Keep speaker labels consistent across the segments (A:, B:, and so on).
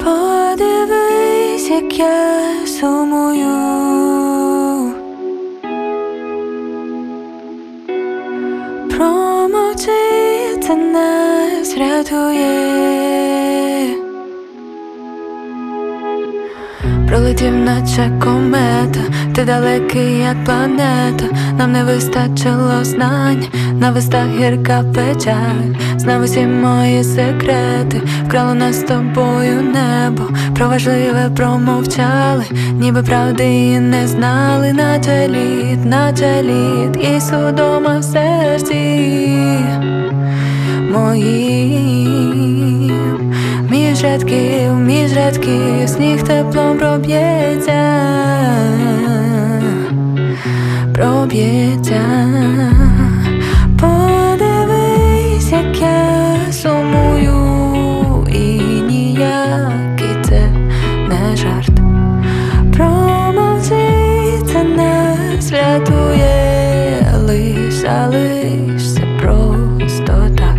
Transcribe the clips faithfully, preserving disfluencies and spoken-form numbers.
A: Подивись, як я сумую. Промовчи, це нас рятує. Пролетів наче комета, ти далекий, як планета. Нам не вистачило знань, на вистах гірка печаль. Знав усі мої секрети, вкрало нас з тобою небо. Про важливе промовчали, ніби правди і не знали. Наче лід, наче лід, і судома в серці моїм. Між рядків, між рядків сніг теплом проб'ється, проб'ється. Подивись, як я сумую, і ніякий це не жарт. Промовчи, це нас рятує, лиш, а лиш це просто так.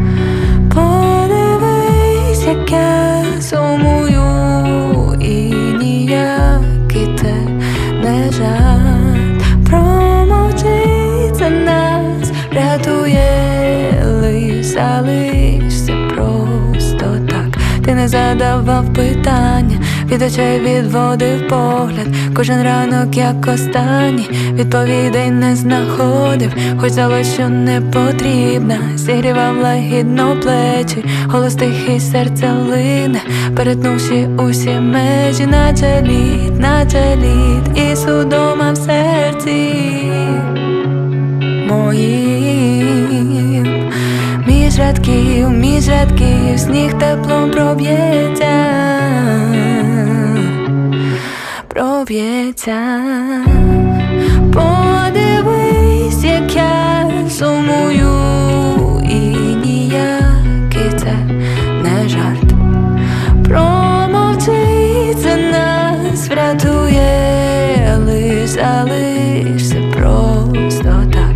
A: Подивись, як я сумую, і ніякий це не жарт. Промовчи, це нас рятує, лиш, а лиш це просто так. Ти не задавав питання, від очей відводив погляд. Кожен ранок, як останній, відповідей не знаходив. Хоч здалось, що не потрібна, зігрівав лагідно плечі. Голос тихий, серце лине, перетнувши усі межі. Наче лід, наче лід, і судома в серці моїм. Між рядків, між рядків сніг теплом проб'ється, проб'ється. Подивись, як я сумую, і ніякий це не жарт. Промовчи, це нас врятує, лиш, а лиш це просто так.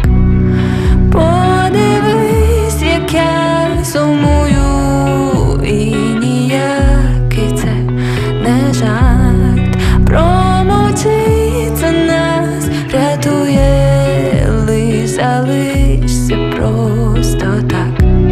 A: Подивись, як я сумую, і ніякий це не жарт. Промовчи, це нас рятує, лиш, а лиш це просто так.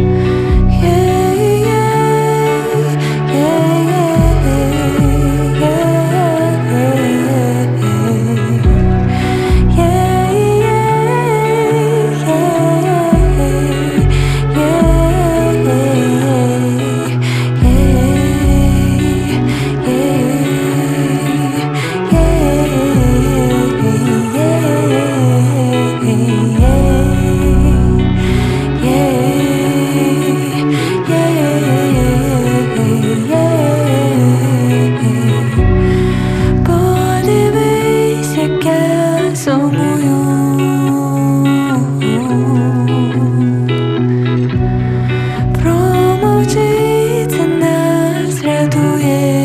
A: Промовчи, це нас рятує.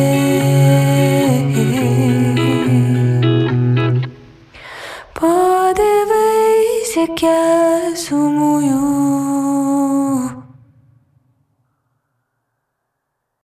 A: Подивись, як я сумую.